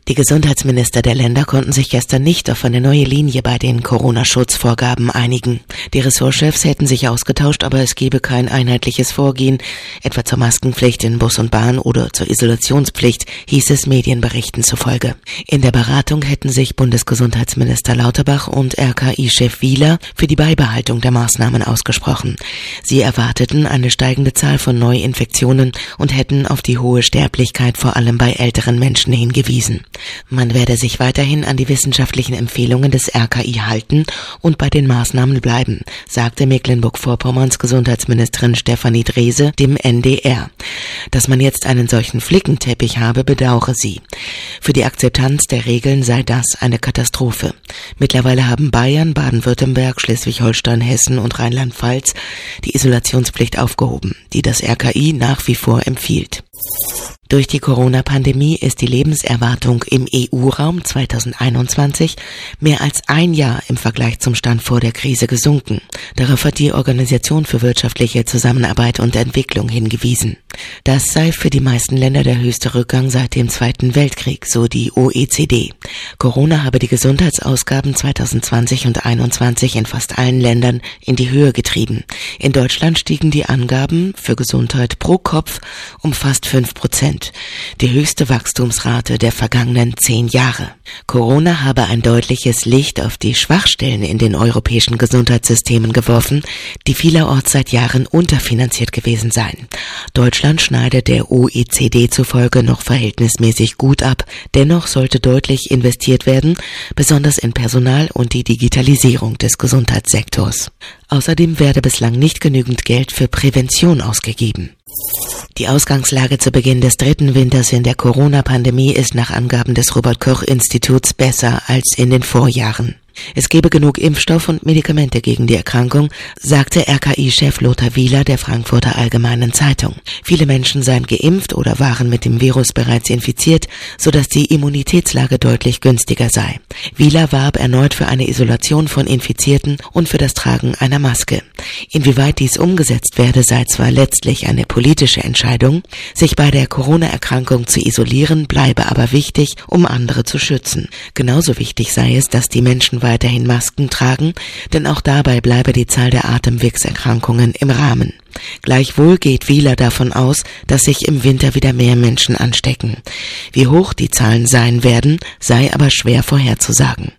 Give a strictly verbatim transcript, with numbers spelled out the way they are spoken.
Die Gesundheitsminister der Länder konnten sich gestern nicht auf eine neue Linie bei den Corona-Schutzvorgaben einigen. Die Ressortchefs hätten sich ausgetauscht, aber es gebe kein einheitliches Vorgehen, etwa zur Maskenpflicht in Bus und Bahn oder zur Isolationspflicht, hieß es Medienberichten zufolge. In der Beratung hätten sich Bundesgesundheitsminister Lauterbach und R K I-Chef Wieler für die Beibehaltung der Maßnahmen ausgesprochen. Sie erwarteten eine steigende Zahl von Neuinfektionen und hätten auf die hohe Sterblichkeit vor allem bei älteren Menschen hingewiesen. Man werde sich weiterhin an die wissenschaftlichen Empfehlungen des R K I halten und bei den Maßnahmen bleiben, sagte Mecklenburg-Vorpommerns Gesundheitsministerin Stefanie Drese dem N D R. Dass man jetzt einen solchen Flickenteppich habe, bedauere sie. Für die Akzeptanz der Regeln sei das eine Katastrophe. Mittlerweile haben Bayern, Baden-Württemberg, Schleswig-Holstein, Hessen und Rheinland-Pfalz die Isolationspflicht aufgehoben, die das R K I nach wie vor empfiehlt. Durch die Corona-Pandemie ist die Lebenserwartung im E U-Raum zweitausendeinundzwanzig mehr als ein Jahr im Vergleich zum Stand vor der Krise gesunken. Darauf hat die Organisation für wirtschaftliche Zusammenarbeit und Entwicklung hingewiesen. Das sei für die meisten Länder der höchste Rückgang seit dem Zweiten Weltkrieg, so die O E C D. Corona habe die Gesundheitsausgaben zweitausendzwanzig und einundzwanzig in fast allen Ländern in die Höhe getrieben. In Deutschland stiegen die Angaben für Gesundheit pro Kopf um fast fünf Prozent. Die höchste Wachstumsrate der vergangenen zehn Jahre. Corona habe ein deutliches Licht auf die Schwachstellen in den europäischen Gesundheitssystemen geworfen, die vielerorts seit Jahren unterfinanziert gewesen seien. Deutschland schneidet der O E C D zufolge noch verhältnismäßig gut ab. Dennoch sollte deutlich investiert werden, besonders in Personal und die Digitalisierung des Gesundheitssektors. Außerdem werde bislang nicht genügend Geld für Prävention ausgegeben. Die Ausgangslage zu Beginn des dritten Winters in der Corona-Pandemie ist nach Angaben des Robert-Koch-Instituts besser als in den Vorjahren. Es gebe genug Impfstoff und Medikamente gegen die Erkrankung, sagte R K I-Chef Lothar Wieler der Frankfurter Allgemeinen Zeitung. Viele Menschen seien geimpft oder waren mit dem Virus bereits infiziert, sodass die Immunitätslage deutlich günstiger sei. Wieler warb erneut für eine Isolation von Infizierten und für das Tragen einer Maske. Inwieweit dies umgesetzt werde, sei zwar letztlich eine politische Entscheidung, sich bei der Corona-Erkrankung zu isolieren, bleibe aber wichtig, um andere zu schützen. Genauso wichtig sei es, dass die Menschen weiterhin Masken tragen, denn auch dabei bleibe die Zahl der Atemwegserkrankungen im Rahmen. Gleichwohl geht Wieler davon aus, dass sich im Winter wieder mehr Menschen anstecken. Wie hoch die Zahlen sein werden, sei aber schwer vorherzusagen.